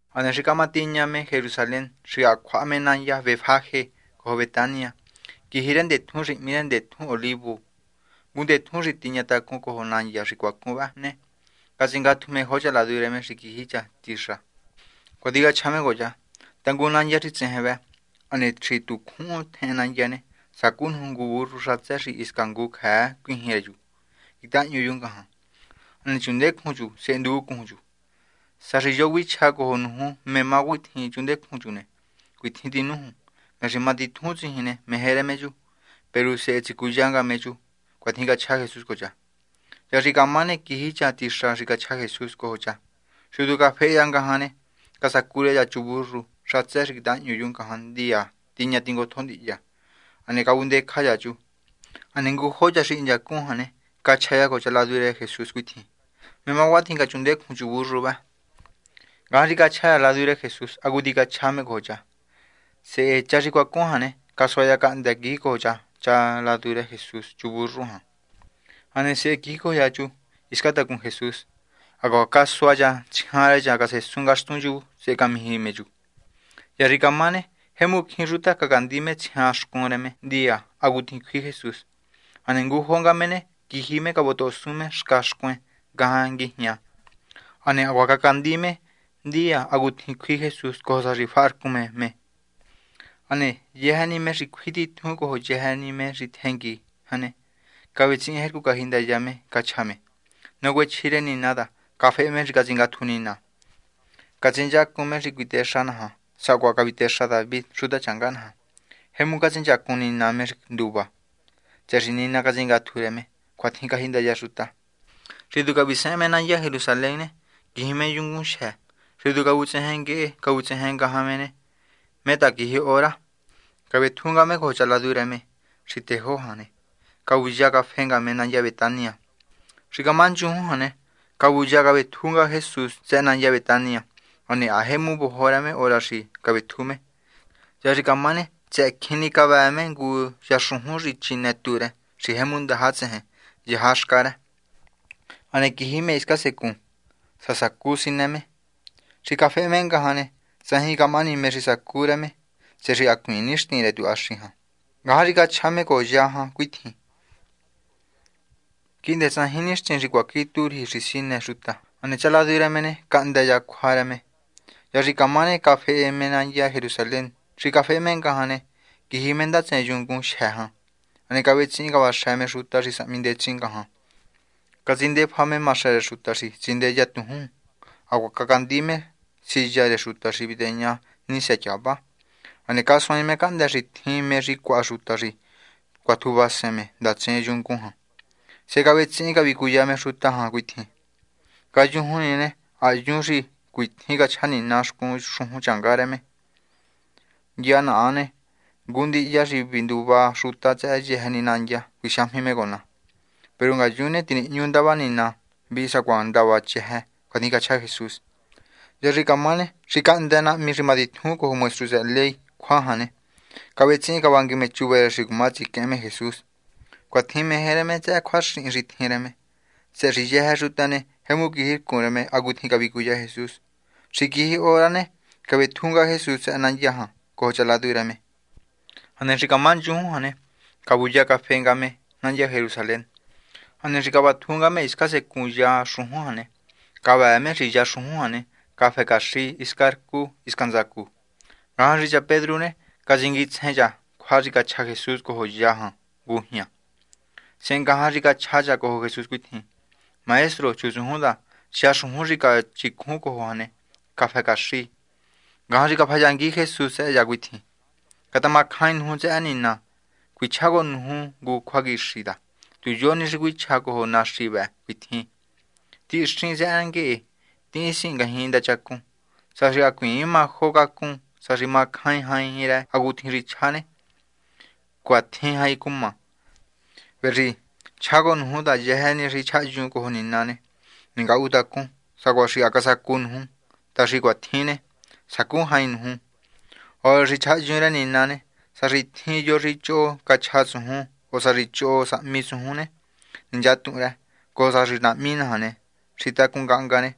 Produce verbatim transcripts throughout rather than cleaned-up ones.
Ane shikamatiñame Jerusalén, shiakwamenanya vefaje, ko Betania, kihiren de tun miren de tun olivo, gunde tun tiñata kun ko honanya shikwakuba ne, kasingatu me hoja la dureme shikihicha tisha. Kodiga chame goya, tangunanya ritsenhebe, ane tritu kun tenanyane, sakun hungubur ratseshi iskanguk ha kinhireju. Itanyu yungahan. Ane chunde kunju, sendu kunju. Sashi yo wicha ko nuhu me ma withi chunde kunjune. Withi di nuhu. Nashimati tunzi hine mehere meju. Pero se etikuyanga meju. Kwa tinga cha Jesus koja. Ya shikamane kihicha tisha shika cha Jesus koja. Shudu ka fe yanga hane. Kasakure ya chuburu. Shatse shikitanyu yungahan dia. Tinya tingo tondi ya. Ane kawunde kaya ju. Ane ngu hoja shi inja kuhane. Kachaya koja la dure Jesus withi. Me ma watinga chunde kunjuburu ba. Gari gacha la dure Jesús, agudi gacha me goja. Se echa si cuacuhane, casuaya cande aquí goja, cha la dure Jesús, chuburruja. Ane se kiko ya chu, iskata con Jesús. Ago casuaya, chihare ya case sungastunju, se kamihi meju. Yarikamane, hemu kinruta kagandime chihashkuneme, dia, agutin ki Jesús. Ane ngu hongamene, kihime kabotosume, shkashkuen, gahangi Ane aguacacandime, dia agutin kui Jesus cosa rifar kume me. Ane yehani me rikwiti tungo ho yehani me ritengi. Ane kawetsin herku kahinda yame kachame. No wechire ni nada. Kafe me rikazinga tunina. Kazinja kume rikwitesha naha. Sagwa kavitesha David shuda changana. Hemu kazinja kunina me rikduba. Chersinina kazinga tureme. Kwatin kahinda yashuta. Ridu kaviseme na ya Jerusalene. Gihime yungun she. Ridu kawutsehenge, kawutsehenge hamene. Meta kihi ora. Kabetunga me kocha la dureme. Riteho hane. Kawuja kafenga mena ya Betania. Rikamanchu hane. Kawuja kabetunga Jesus sena ya Betania. One ahemu bohorame ora shi kabetume. Ya rikamane tse kini kabame ngu yashuhun richineture. Rihemunda hatsehe. Yahashkara. Ane kihime iska sekun. Sasaku sineme. Shikafe menga hane. Sahi kamani me risakureme. Se ri akuinishni re tu ashiha. Gahari ka chame ko yaha kuithi. Kinde sahinishtin rikwakitur hi risine shuta. Ane chala duremene kanda ya kuhareme. Ya rikamane kafe emena ya Jerusalén. Shikafe menga hane. Kihimenda tse yungun sheha. Ane kawetsin kawashame shuta risaminde chingaha. Kazinde pame mashare shutashi, zinde ya tuhun. Agua kakandime, si ya de shutashi videña, ni se chaba. Ane kaso me kanda ritime rikwa shutashi, kwa tubaseme, datse yungunha. Se kabetsin kabikuyame shutaha kuithi. Kayuhunine, ayunshi, kuithi kachani nashkun shuhu changareme. Yana ane, gundi ya ribinduba shuta tse jehani nanya, kuishami megona. Pero nga yune tini nyundaba nina bisa kwandaba chehe kwanika cha Jesus. Ya rikamane rikandana mi rimadithu ko muestros de ley kwahane. Kabetsin kabangi me chube rikmati keme Jesus. Kwathime hereme cha kwashi rithireme. Se rijeha rutane hemu kihir kureme aguthi kabikuya Jesus. Shikihi orane kabetunga Jesus ananyaha ko chaladureme. Hane rikaman juhu hane kabuya kafengame nanya Jerusalén. Ane rikabatunga me iskase kuya shuhane. Kabame rija shuhane. Kafe kashi iskarku iskanzaku. Gahan rija Pedrune kazingit heja. Kwa rika cha Jesus ko hojaha guhya. Sen gahan rika chaja ko Jesus kuithi. Maestro chuzuhunda sha shuhun rika chikhu ko hane. Kafe kashi. Gahan rika bhajangi Jesus ya kuithi. Katama khain hunje anina. Kuichago nuhu gu kwagishida. Tu yo ni rigui chako ho na shiba kuithi. Ti shin zange ti singa hinda chakun. Sa ri akuin ma hoga kun. Sa ri ma khain hain hira agutin ri chane. Kwa thi hai kumma. Veri chago nuhu da yehani ri chajun ko ni nane. Ninga uda kun. Sa kwa shi akasa kun hu. Ta ri kwa thine. Sa kun hain hu. O ri chajun ra ni nane. Sa ri thi yo ri cho kachatsu hu. Osa richo sa misu hune. Ninja tura. Kosa rina mina hane. Shita kungangane.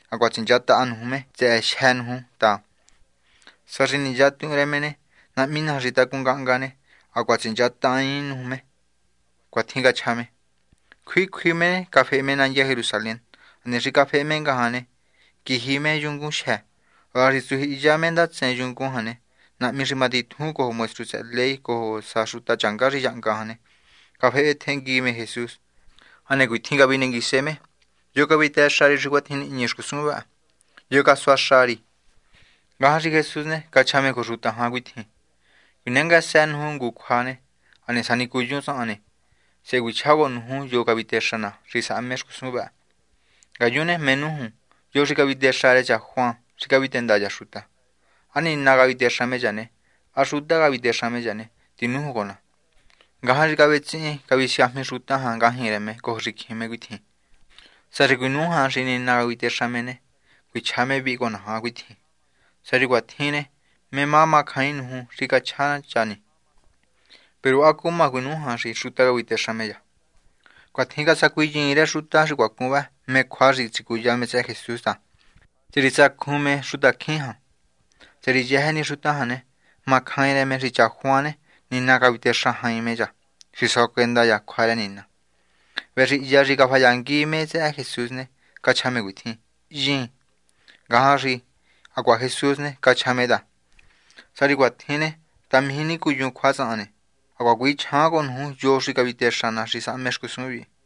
agua chinchata anume te shen hu ta sarini jatu remene na mina rita kungangane agua chinchata inume kwatinga chame khui khui me cafe me na Jerusalén ane ri cafe me ngahane kihime yungu she ari su ijame nda tsen yungu hane na mi rimadi thu ko muestru se ley ko sa shuta changari yangahane cafe tengi me Jesús ane kuitinga binengi seme yo kabita shari rigwatin inyeshkusuba yo kaswa shari gahari Jesús ne kachame ko ruta ha kuitin kunenga san hungu khane ane sani kuyun sa ane se guichago nu yo kabita shana risa ameshkusuba gayune menu hu yo rikabita share cha Juan rikabita ndaya shuta ani nagabita shame jane ashuta gabita shame jane tinu gona gahari kabetsi kabisya me shuta ha gahireme ko rikhime kuitin sarigunu ha shini nagabita shame ne kuichame bi gona ha kuitin sarigwathine me mama khain hu rika chana chani pero akuma gunu ha shi shuta gabita shame ya kwathinga sakuijin ire shuta rigwakuba me khwari chikuya me cha Jesús ta tirisa khume shuta khin ha tiri jehani shuta hane makhaire me richa Juane ninna kabite shahai me ja sisokenda ya khware ninna veri ya riga phayangi me cha Jesús ne kachame guthi yin gahari agua Jesús ne kachame da sarigwathine tamhini kuyun khwasa ane agua gui chagon hu yo riga bite shana risa meshkusubi